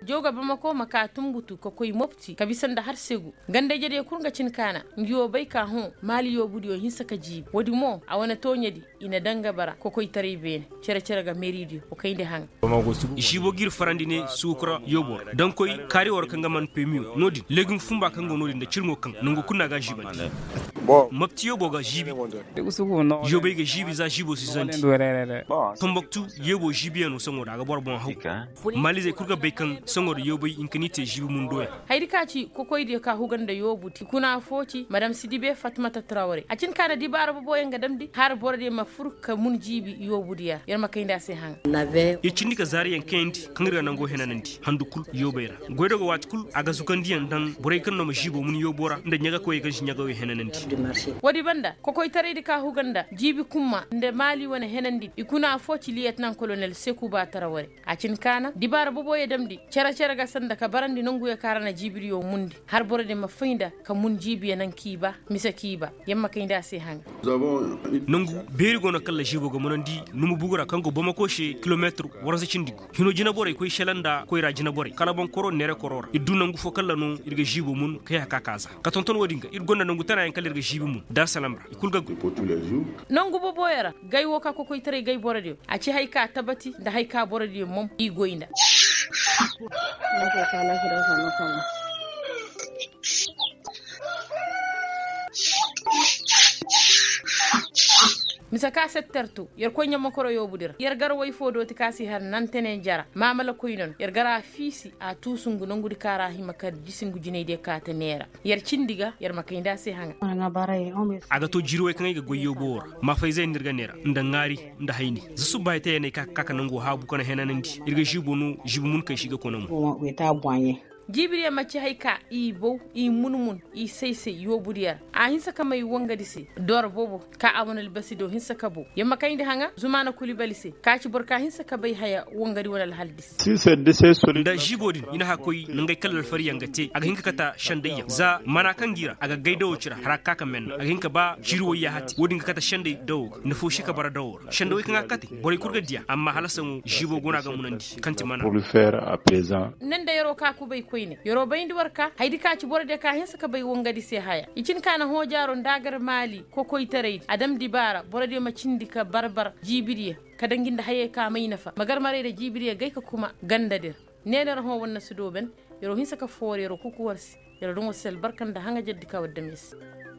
joga Bamako maka tumbutu ko koy mopti kabisanda har segu gande jede kurga cinkana ngiyo bay ka hon mali yo budiyo hinsa ka jibi wodi mo a wana tonyedi ina danga bara ko koy tari bene cere ga meridio o kayde hang jibo gir farandine sukra yobo dan koy kari wor kanga man pemiu nodi legum fumba kango nodi da cirmo kan nango kunna ga jiba mapti yobo ga jibi yobe ga jibi za jibo si zanti tomboktu yobo jibi no songo daga borbon haw mali ze kurga bekan songo yobo inkanite jibi mun doya haydi kaci ko koyde ka huganda yobuti kuna foci madam Sidibe Fatmata Traoré acin kana di bara bo boyen gadamdi har borde ma furka mun jibi yobudiya yarma kaynda se hang e cindi ka zariyan kendi kangira nango henanandi handukul yobera goydo go watkul aga sukandiyan dan boray kan no jibo mun yobora nda nyaga koy kan nyaga we henanandi wadi banda ko koy taredi ka huganda jibi kumma nde mali wona henandi ikuna foci lieutenant colonel Sekuba Traoré acin kana di bara bo boye damdi cera ga sanda ka barandi nangu ya karana jibiri yo mundi har borde ma faynda ka mun jibi nan kiba misa kiba yamma kaynda se hang nangu beri gona kala jibo go monandi numu bugura kango Bamako she kilometre warasa cindigo hino jina bore koy shelanda koy rajina bore kala bon koro nere korora iddu nangu fo kala no irga jibo mun kay hakakaza ka tonton wodinga irgonda nangu tana en kala irga jibo mun dar salambra ikulga nangu bo boyara gay wo ka ko koy tare gay borade a ci hayka tabati da hayka borade mom i goyinda misa ka settertu yer ko nyama koro yobudira yer gar way fodo ti kasi har nantene jara mamala koynon yer gara fisi a tusungu nongudi kara himaka jisingu jineede ka tenera yer cindiga yer makaynda se hanga aga to jirwe kan ga goyo bor ma fayze ndirga nera nda ngari nda hayni zusu bayte ne ka kaka nango habu kana henanandi irga jibunu jibumun kai shiga kono jibiri ya mace haika i bo i munmun i seise yobudiyar a hinsa kama i wanga disi dor bobo ka amonal basido hinsa kabo yamma kayndi hanga zumana kulibali se ka ci borka hinsa ka bai haya wangari wala haldis da jibodin ina hakoy nangay kallal fari yangate aga hinka kata shandayya za mana kangira aga gaido wocira haraka ka men aga hinka ba jirwo ya hati wodin kata shanday daw na fo shika bara daw shandoy kan akati bori kurga dia amma halasan jibo gona ga munandi kanti mana pour le faire à présent nanda yaro ka ku bai koyne yoro bayndi warka haydi ka ci borde ka hinsa ka bai wangadi se haya icin kana ho jaro dagar mali ko koy tare adam dibara borde ma cindi ka barbar jibiriya ka danginda haye ka mai nafa magar mare da jibiriya gai ka kuma gandadir nenar ho wonna sudo ben yoro hinsa ka fore yoro kuku warsi yoro dungo sel barkan da hanga jeddi ka wadda mis